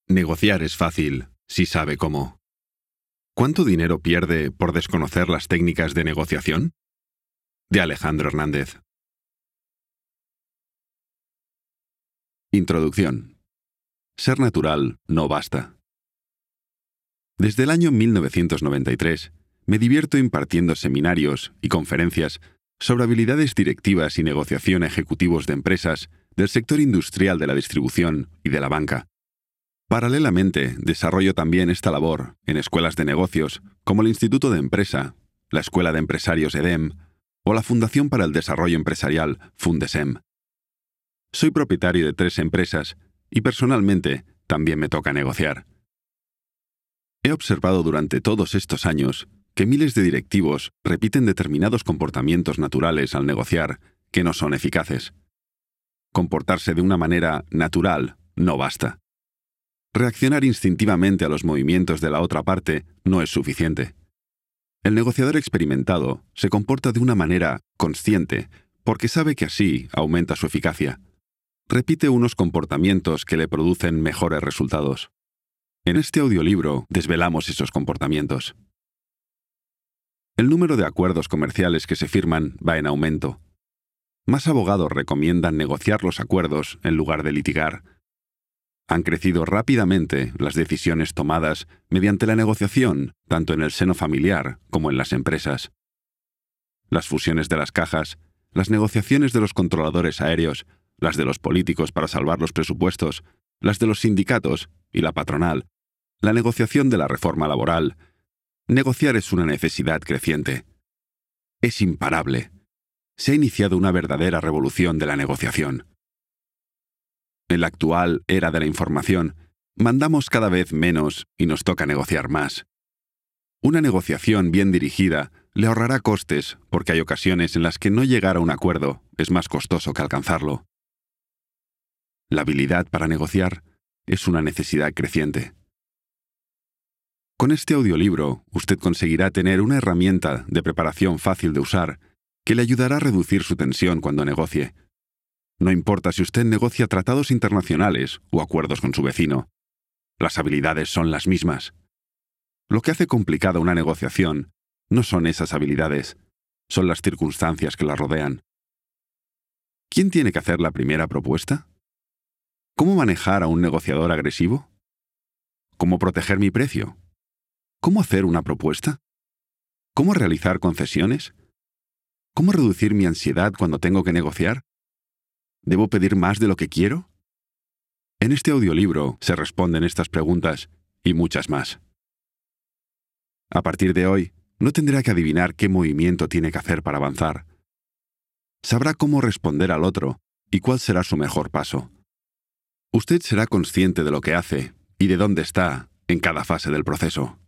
Negociar es fácil, si sabe cómo. ¿Cuánto dinero pierde por desconocer las técnicas de negociación? De Alejandro Hernández. Introducción. Ser natural no basta. Desde el año 1993, me divierto impartiendo seminarios y conferencias sobre habilidades directivas y negociación a ejecutivos de empresas del sector industrial de la distribución y de la banca. Paralelamente, desarrollo también esta labor en escuelas de negocios como el Instituto de Empresa, la Escuela de Empresarios EDEM o la Fundación para el Desarrollo Empresarial Fundesem. Soy propietario de 3 empresas y personalmente también me toca negociar. He observado durante todos estos años que miles de directivos repiten determinados comportamientos naturales al negociar que no son eficaces. Comportarse de una manera natural no basta. Reaccionar instintivamente a los movimientos de la otra parte no es suficiente. El negociador experimentado se comporta de una manera consciente porque sabe que así aumenta su eficacia. Repite unos comportamientos que le producen mejores resultados. En este audiolibro desvelamos esos comportamientos. El número de acuerdos comerciales que se firman va en aumento. Más abogados recomiendan negociar los acuerdos en lugar de litigar. Han crecido rápidamente las decisiones tomadas mediante la negociación, tanto en el seno familiar como en las empresas. Las fusiones de las cajas, las negociaciones de los controladores aéreos, las de los políticos para salvar los presupuestos, las de los sindicatos y la patronal, la negociación de la reforma laboral. Negociar es una necesidad creciente. Es imparable. Se ha iniciado una verdadera revolución de la negociación. En la actual era de la información, mandamos cada vez menos y nos toca negociar más. Una negociación bien dirigida le ahorrará costes porque hay ocasiones en las que no llegar a un acuerdo es más costoso que alcanzarlo. La habilidad para negociar es una necesidad creciente. Con este audiolibro, usted conseguirá tener una herramienta de preparación fácil de usar que le ayudará a reducir su tensión cuando negocie. No importa si usted negocia tratados internacionales o acuerdos con su vecino. Las habilidades son las mismas. Lo que hace complicada una negociación no son esas habilidades, son las circunstancias que la rodean. ¿Quién tiene que hacer la primera propuesta? ¿Cómo manejar a un negociador agresivo? ¿Cómo proteger mi precio? ¿Cómo hacer una propuesta? ¿Cómo realizar concesiones? ¿Cómo reducir mi ansiedad cuando tengo que negociar? ¿Debo pedir más de lo que quiero? En este audiolibro se responden estas preguntas y muchas más. A partir de hoy, no tendrá que adivinar qué movimiento tiene que hacer para avanzar. Sabrá cómo responder al otro y cuál será su mejor paso. Usted será consciente de lo que hace y de dónde está en cada fase del proceso.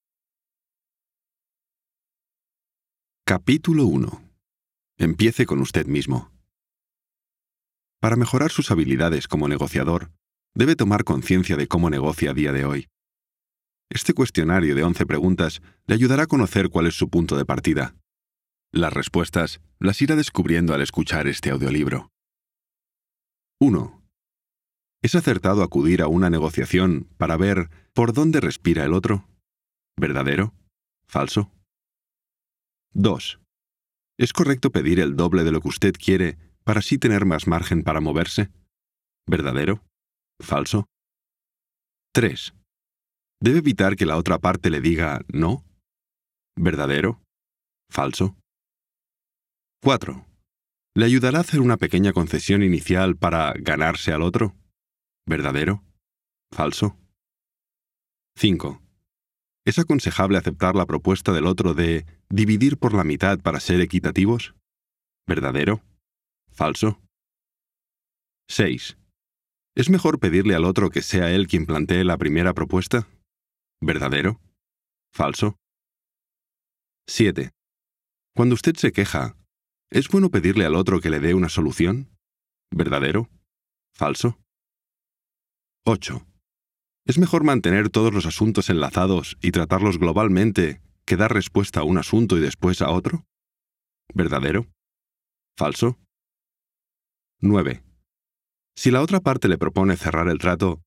Capítulo 1. Empiece con usted mismo. Para mejorar sus habilidades como negociador, debe tomar conciencia de cómo negocia a día de hoy. Este cuestionario de 11 preguntas le ayudará a conocer cuál es su punto de partida. Las respuestas las irá descubriendo al escuchar este audiolibro. 1. ¿Es acertado acudir a una negociación para ver por dónde respira el otro? ¿Verdadero? ¿Falso? 2. ¿Es correcto pedir el doble de lo que usted quiere para así tener más margen para moverse? ¿Verdadero? ¿Falso? 3. ¿Debe evitar que la otra parte le diga no? ¿Verdadero? ¿Falso? 4. ¿Le ayudará a hacer una pequeña concesión inicial para ganarse al otro? ¿Verdadero? ¿Falso? 5. ¿Es aconsejable aceptar la propuesta del otro de dividir por la mitad para ser equitativos? ¿Verdadero? ¿Falso? 6. ¿Es mejor pedirle al otro que sea él quien plantee la primera propuesta? ¿Verdadero? ¿Falso? 7. Cuando usted se queja, ¿es bueno pedirle al otro que le dé una solución? ¿Verdadero? ¿Falso? 8. ¿Es mejor mantener todos los asuntos enlazados y tratarlos globalmente que dar respuesta a un asunto y después a otro? ¿Verdadero? ¿Falso? 9. Si la otra parte le propone cerrar el trato,